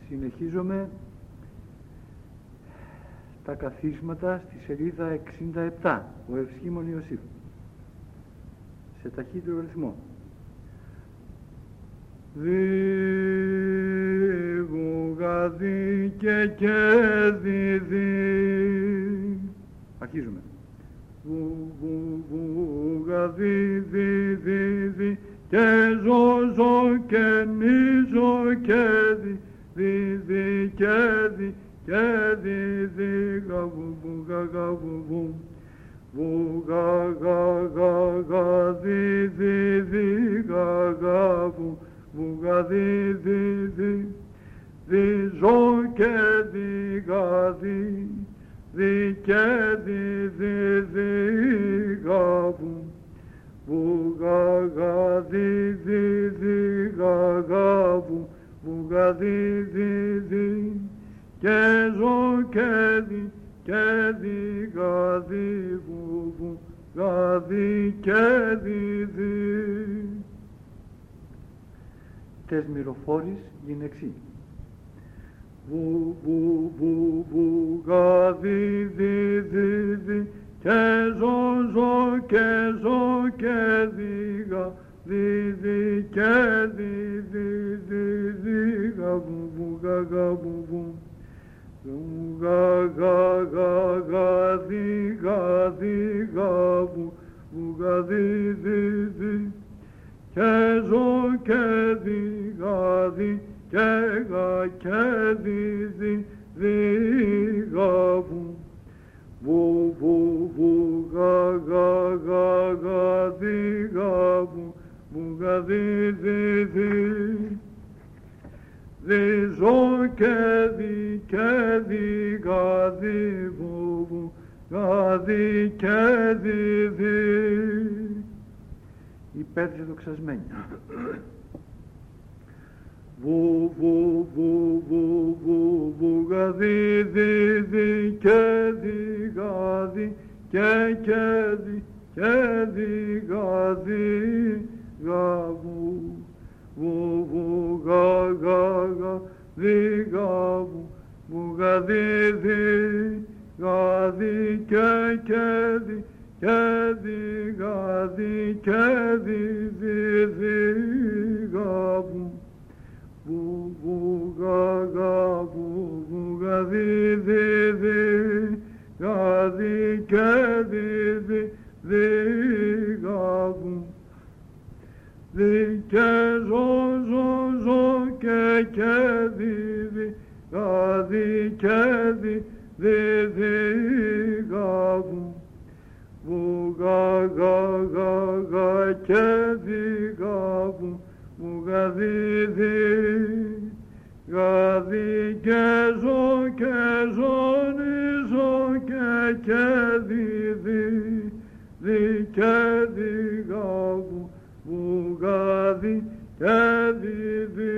Συνεχίζουμε τα καθίσματα στη σελίδα 67, ο Ευσχήμων Ιωσήφ, σε ταχύτερο ρυθμό. Δίγουγαδί και δίδι. Αρχίζουμε. Βουγαδί δίδι και ζώζω και νίζω και δίδι και δίδι γαβουβου γαβουβου βουγαγαγαγα δίδι γαγαβου βουγαδίδι διζω και διγαδί δι και δίδι γαβου βουγαγαδίδι γαγαβου βουγαδίδι και ζω και δι βου γαδί και δι. Τες μυροφόρης γυναιξή. Βου γαδί δι και ζω και δι και δι γαβου γαβου γαδί γαβου βουγαδίδι και ζω και δι και δι γαβου γαδί γαβου βουγαδίδι διζω και δι γαδί βου γαδί και δι. Υπέρ δοξασμένη. Βουγαδίδι και δι γαδί και δι γαδί γαβου δι γαβου βουγαδίδι γαδί και δι γαδί και δι γαβου βουγαδίδι γαδί και δι γαβου δι και ζω και δι γαδί και δι γαβου βουγαγαγαγα και δι γαβου βουγαδίδι γαδί και ζω νίζω και δι και δι γαβου βουγαδί και δι.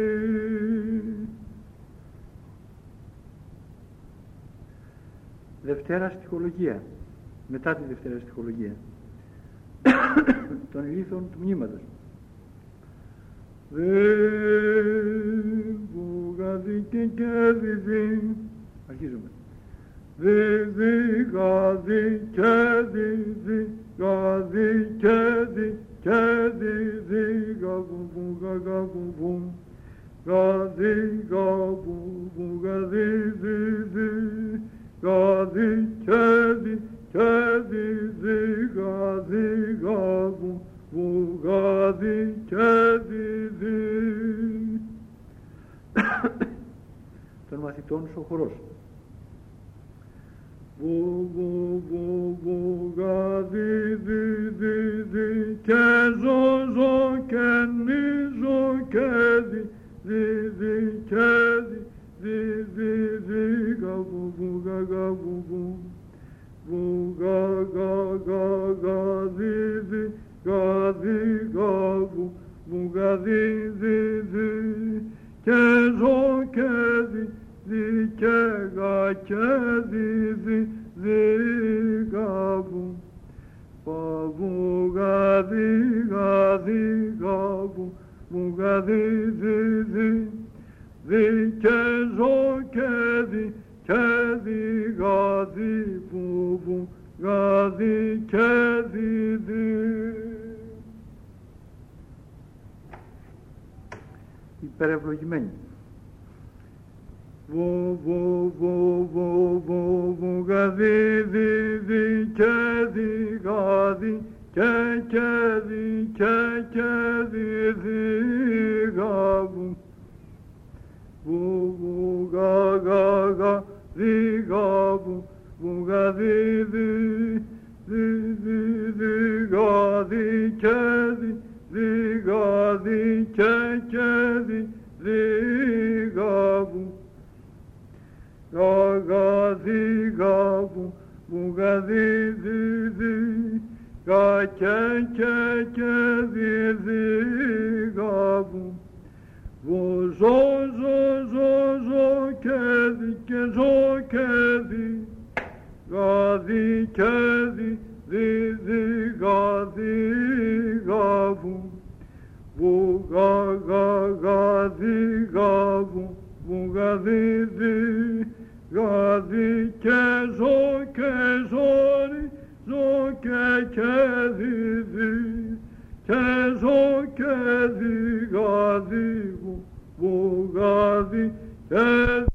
Δευτέρα στιχολογία. Μετά τη Δευτέρα στιχολογία των ηλίθων του μνήματος. Βουγαδί και δι. Αρχίζουμε. Δι γαδί και δι γαδί και δι γαβου γαβου γαδί γαβου βουγαδίδι γαδί και δι γαδί γαβου βουγαδί και δι. Των μαθητών σου ο χορός. Βουγαδίδι και ζω και νίζω και δι και δι γαβου γαβου βουγαγαγαδίδι γαδί γαβου βουγαδίδι και ζω και δι και δι γαβου βουγαδί γαβου βουγαδίδι δι και ζω και δι γαδί βου γαδί και δι. Υπερευλογημένη. Βου γαδί δι και δι γαδί και δι δι γαβου. Βου γα δι γαβου. Βου γαδί δι γαδί και δι γαδί και δι γαβου. Γαδί γαβου. Βου γαδί δι γα και δι γαβου. Βου ζω και δι γαδί και δι γαδί γαβου. Βου γαδί γαβου. Βου γαδί δι γαδί και ζω και δι και ζω και δι γαδί βου γαδί και